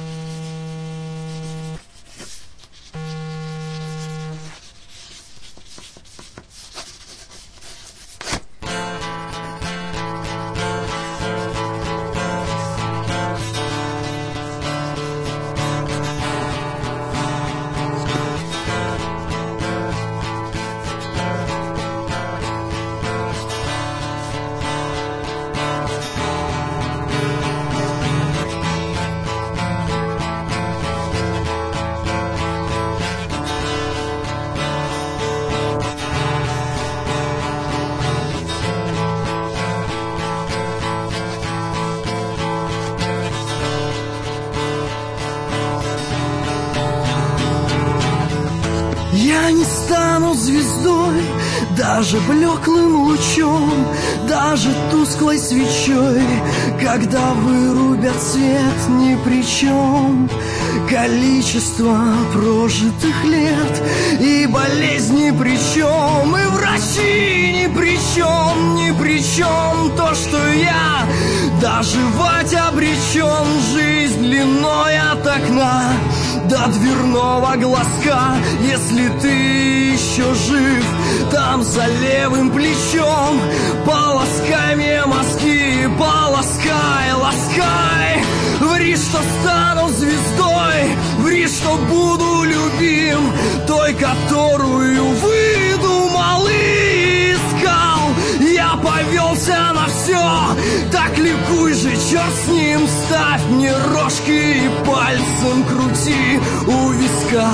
Я не стану звездой, даже блеклым лучом, даже тусклой свечой, когда вырубят свет ни при чем. Количество прожитых лет и болезни при чем, и врачи ни при чем, ни при чем. То, что я доживать обречен, жизнь длиной от окна до дверного глазка. Если ты еще жив, там за левым плечом полоскай мне мозги, полоскай, ласкай. Ври, что стану звездой, ври, что буду любим, той, которую выдумал и искал. Я повелся на все, так ликуй же, черт с ним. Ставь мне рожки и пальцем крути у виска.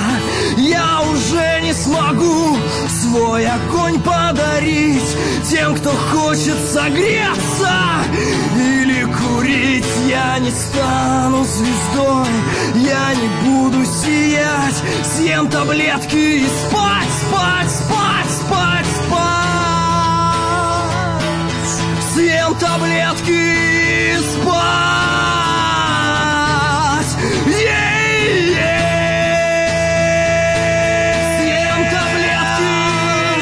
Я уже не смогу свой огонь подарить тем, кто хочет согреться или курить. Я не стану звездой, я не буду сиять. Съем таблетки и спать, спать, спать, спать, спать. Съем таблетки и спать. Съем таблетки и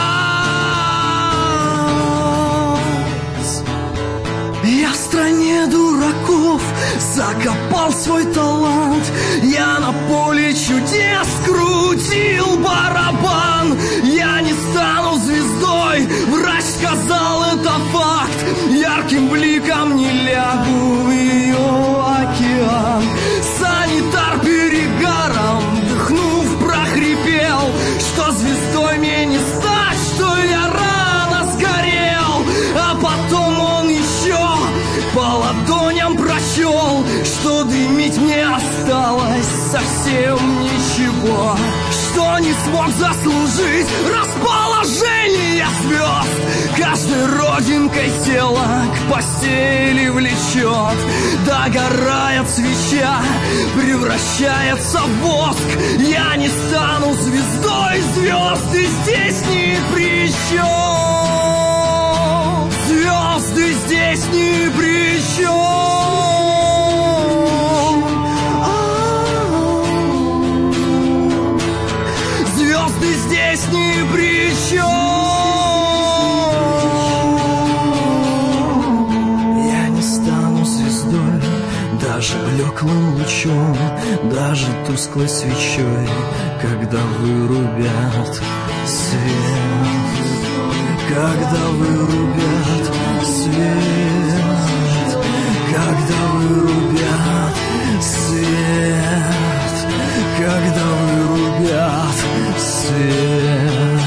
спать. Я в стране дураков закопал свой талант. Я на поле чудес крутил барабан. Я не стану звездой, врач сказал, это факт. Ярким бликом не лягу в ее океан. Санитар перегаром вдохнув прохрипел, что звездой мне не стать, что я рано сгорел. А потом он еще по ладоням прочел, что дымить мне осталось совсем ничего, что не смог заслужить расположение звезд. Каждой родинкой тела к постели влечет. Догорает свеча, превращается в воск. Я не стану звездой, звезды здесь ни при чем. Звезды здесь ни при чем. Звезды здесь ни при чем. Я не стану звездой, даже блеклым лучом, даже тусклой свечой, когда вырубят свет. Когда вырубят свет, когда вырубят свет, когда вырубят свет.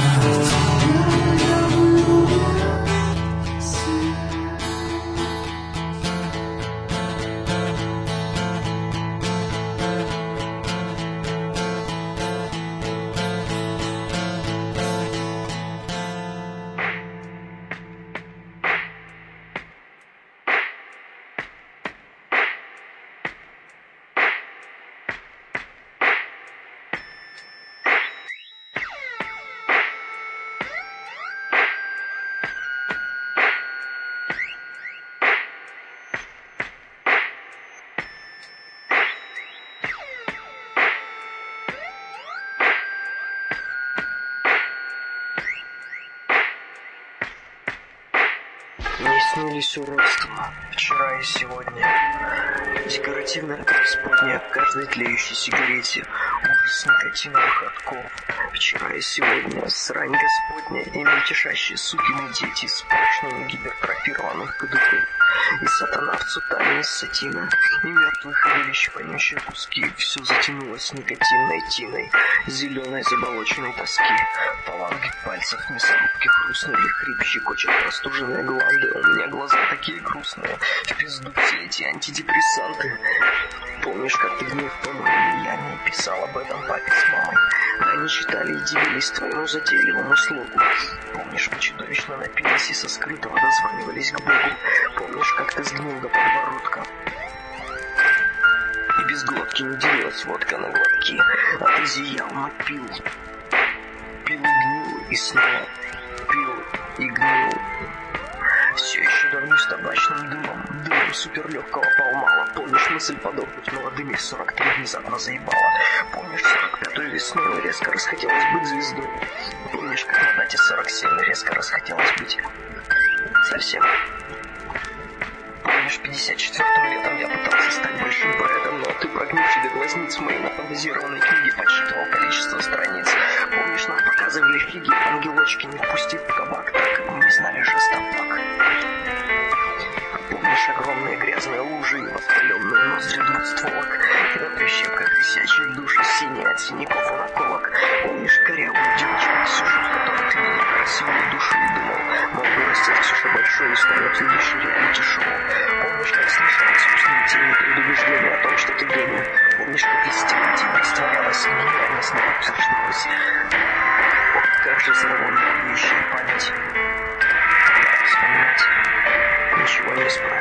снились уродства вчера и сегодня. Декоративная преисподняя в каждой тлеющей сигарете. Ужас никотиновых отков. Вчера и сегодня срань господня и мельтешащие сукины дети с поршнями гипертрофированных кадыков. И сатана в сутане из сатина, и мертвых удовищ вонющие куски. Все затянулось никотинной тиной, зеленой заболоченной тоски. Фаланги пальцев в мясорубке хрустнули, хрип щекочет простуженные гланды. У меня глаза такие грустные, в пизду все эти антидепрессанты. Помнишь, как ты гнев по моему влиянию писал об этом папе с мамой? Они читали и дивились твоему затейливому слогу. Помнишь, мы чудовищно напились и со скрытого дозванивались к Богу? Помнишь, как ты сгнил до подбородка? И без глотки не делилась водка на глотки, а ты зиял, напил. Пил и гнил, и снова пил и гнил. Все еще давнюсь табачным дымом суперлегкого полмала. Помнишь, мысль подохнуть молодыми в 43 внезапно заебала. Помнишь, 45-ю весной резко расхотелось быть звездой. Помнишь, как на дате 47 резко расхотелось быть совсем. Помнишь, 54-м летом я пытался стать большим поэтом, но ты, прогнивший до глазниц в моей нафантазированной книге, подсчитывал количество страниц. Помнишь, нам показывали фиги, ангелочки, не впустив в кабак, так мы не знали жестопак. Помнишь огромные грязные лужи и воспаленные ноздри двустволок, когда прищепка крысячей души синяя от синяков и наколок. Помнишь корявую девочку Ксюшу, в которой ты меня красивую душу и думал, мог вырастет Ксюша большой и станет ведущей реалити-шоу. Помнишь, как снижались устные тени предубеждения о том, что ты гений. Помнишь, как десятилетие растворялась и гениальность на утверждалась. Ох, как же зловонная бьющая память. Вспоминать ничего не исправить.